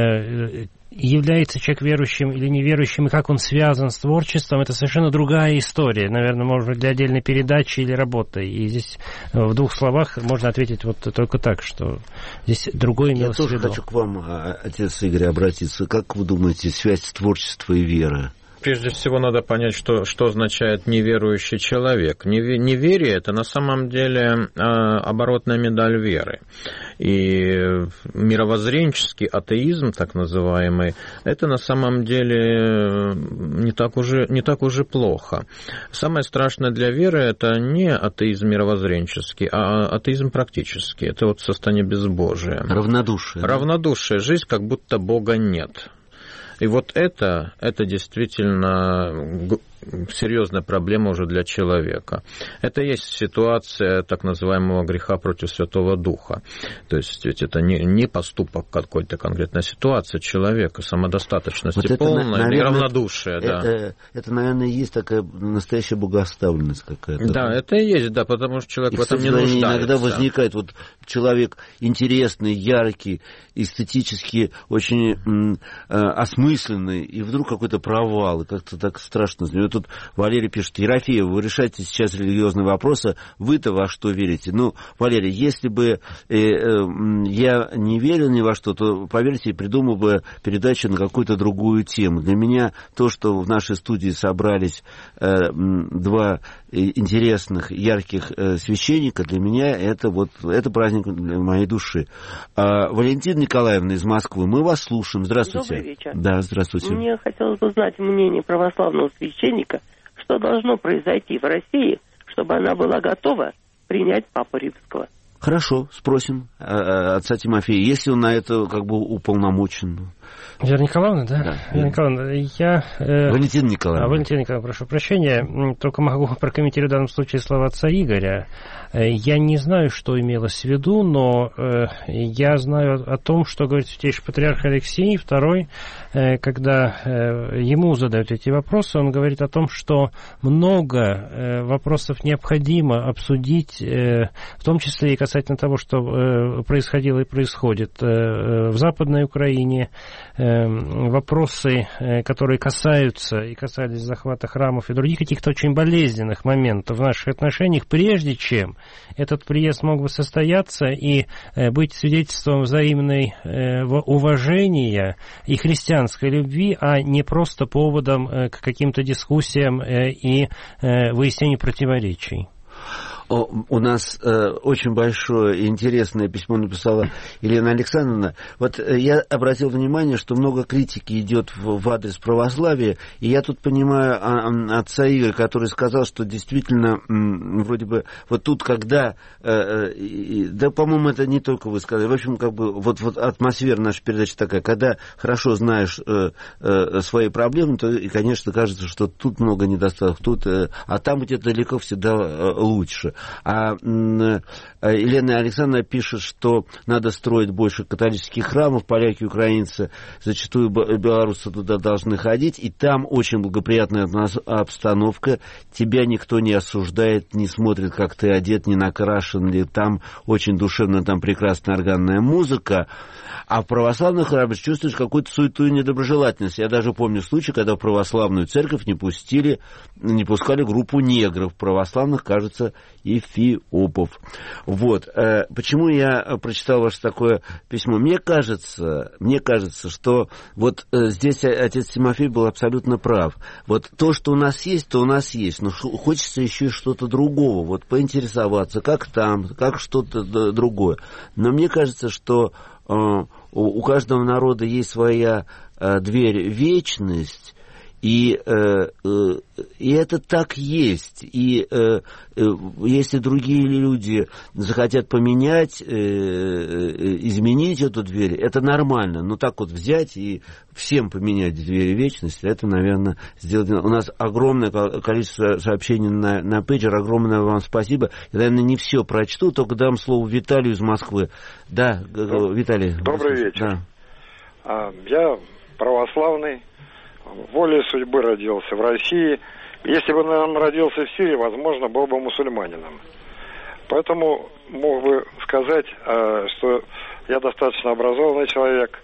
является человек верующим или неверующим, и как он связан с творчеством, это совершенно другая история. Наверное, может быть, для отдельной передачи или работы. И здесь в двух словах можно ответить вот только так, что здесь другое имелось в виду. Я тоже хочу к вам, отец Игорь, обратиться. Как вы думаете, связь творчества и веры? Прежде всего надо понять, что, что означает неверующий человек. Неверие – это на самом деле оборотная медаль веры. И мировоззренческий атеизм, так называемый, это на самом деле не так уже, не так уже плохо. Самое страшное для веры – это не атеизм мировоззренческий, а атеизм практический. Это вот состояние безбожия. Равнодушие. Равнодушие. Жизнь, как будто Бога нет. И вот это, это действительно серьезная проблема уже для человека. Это и есть ситуация так называемого греха против Святого Духа. То есть ведь это не, не поступок какой-то конкретной ситуации человека, самодостаточности вот полная, наверное, и равнодушие. Это, да. это, это, наверное, есть такая настоящая богоставленность какая-то. Да, это и есть, да, потому что человек и, в этом не нуждается. Иногда возникает вот человек интересный, яркий, эстетически очень м, осмысленный, и вдруг какой-то провал, и как-то так страшно. Тут Валерий пишет: Ерофеев, вы решаете сейчас религиозные вопросы, вы-то во что верите? Ну, Валерий, если бы э, э, я не верил ни во что, то, поверьте, придумал бы передачу на какую-то другую тему. Для меня то, что в нашей студии собрались э, два интересных, ярких э, священника, для меня это, вот, это праздник для моей души. А, Валентина Николаевна из Москвы, мы вас слушаем. Здравствуйте. Добрый вечер. Да, здравствуйте. Мне хотелось бы знать мнение православного священника, что должно произойти в России, чтобы она была готова принять Папу Римского. Хорошо, спросим отца Тимофея, если он на это как бы уполномочен. Вера Николаевна, да? Да. Вера Николаевна, я... Э... Валентина Николаевна. А, Валентина Николаевна, прошу прощения, только могу прокомментировать в данном случае слова отца Игоря. Я не знаю, что имелось в виду, но э, я знаю о том, что говорит святейший патриарх Алексий второй, э, когда э, ему задают эти вопросы, он говорит о том, что много э, вопросов необходимо обсудить, э, в том числе и касательно того, что э, происходило и происходит э, в Западной Украине, вопросы, которые касаются и касались захвата храмов и других каких-то очень болезненных моментов в наших отношениях, прежде чем этот приезд мог бы состояться и быть свидетельством взаимной уважения и христианской любви, а не просто поводом к каким-то дискуссиям и выяснению противоречий. У нас э, очень большое и интересное письмо написала Елена Александровна. Вот э, я обратил внимание, что много критики идет в, в адрес православия, и я тут понимаю а, а, отца Игоря, который сказал, что действительно м, вроде бы вот тут, когда, э, э, да, по-моему, это не только вы сказали, в общем, как бы вот, вот атмосфера нашей передачи такая, когда хорошо знаешь э, э, свои проблемы, то, и, конечно, кажется, что тут много недостатков, тут, э, а там где-то далеко всегда э, лучше. А Елена Александровна пишет, что надо строить больше католических храмов, поляки, украинцы, зачастую белорусы туда должны ходить, и там очень благоприятная обстановка, тебя никто не осуждает, не смотрит, как ты одет, не накрашен ли, там очень душевно, там прекрасная органная музыка, а в православных храмах чувствуешь какую-то суету и недоброжелательность. Я даже помню случай, когда в православную церковь не пустили, не пускали группу негров, православных, кажется, эфиопов. Вот. Почему я прочитал ваше такое письмо? Мне кажется, мне кажется, что вот здесь отец Тимофей был абсолютно прав. Вот то, что у нас есть, то у нас есть, но хочется еще и что-то другого, вот поинтересоваться, как там, как что-то другое. Но мне кажется, что у каждого народа есть своя дверь в вечность, и, и это так есть. И если другие люди захотят поменять, изменить эту дверь, это нормально. Но так вот взять и всем поменять дверь вечности, это, наверное, сделать. У нас огромное количество сообщений на, на пейджер. Огромное вам спасибо. Я, наверное, не все прочту, только дам слово Виталию из Москвы. Да, Виталий. Добрый вечер. Да. Я православный. Волей судьбы родился в России. Если бы, наверное, родился в Сирии, возможно, был бы мусульманином. Поэтому мог бы сказать, что я достаточно образованный человек,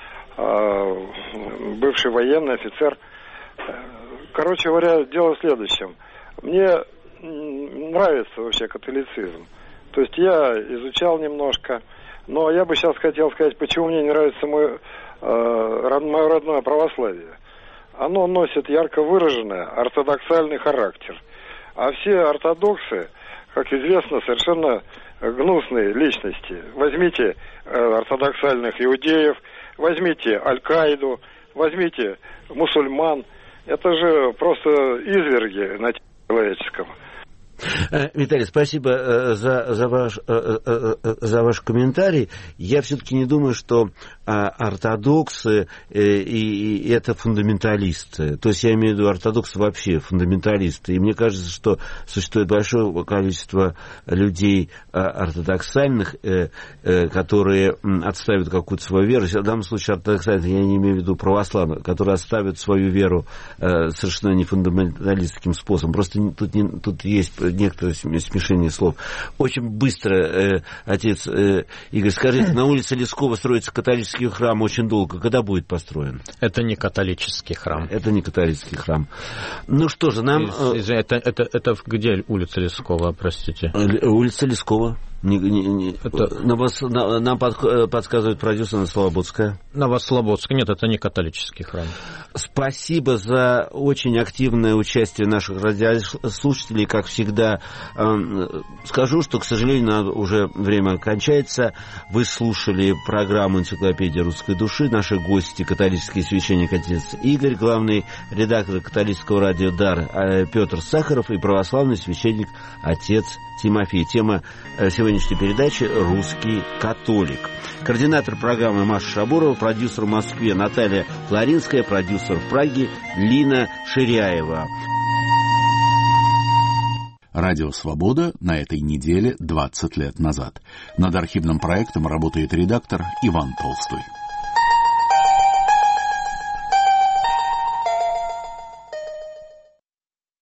бывший военный офицер. Короче говоря, дело в следующем. Мне нравится вообще католицизм. То есть я изучал немножко, но я бы сейчас хотел сказать, почему мне не нравится мой, мое родное православие. Оно носит ярко выраженный ортодоксальный характер. А все ортодоксы, как известно, совершенно гнусные личности. Возьмите ортодоксальных иудеев, возьмите Аль-Каиду, возьмите мусульман. Это же просто изверги на теле человеческом. Виталий, спасибо за, за, ваш, за ваш комментарий. Я все-таки не думаю, что ортодоксы и, и это фундаменталисты. То есть я имею в виду ортодоксы вообще фундаменталисты. И мне кажется, что существует большое количество людей ортодоксальных, которые отставят какую-то свою веру. В данном случае ортодоксальных я не имею в виду православных, которые отставят свою веру совершенно не фундаменталистским способом. Просто тут, не, тут есть некоторое смешение слов. Очень быстро, э, отец э, Игорь, скажите, на улице Лескова строится католический храм очень долго. Когда будет построен? Это не католический храм. Это не католический храм. Ну что же, нам... Это, это, это где улица Лескова, простите? Улица Лескова. Не, не, не. Это... Нам, нам под, подсказывает продюсер Новослободская. Новослободская. Нет, это не католический храм. Спасибо за очень активное участие наших радиослушателей. Как всегда, скажу, что, к сожалению, уже время кончается. Вы слушали программу «Энциклопедия русской души». Наши гости — католический священник отец Игорь, главный редактор католического радио «Дар» Петр Сахаров и православный священник отец Тимофей. Тема сегодняшней передачи «Русский католик». Координатор программы Маша Шабурова, продюсер в Москве Наталья Флоринская, продюсер в Праге Лина Ширяева. Радио «Свобода» на этой неделе двадцать лет назад. Над архивным проектом работает редактор Иван Толстой.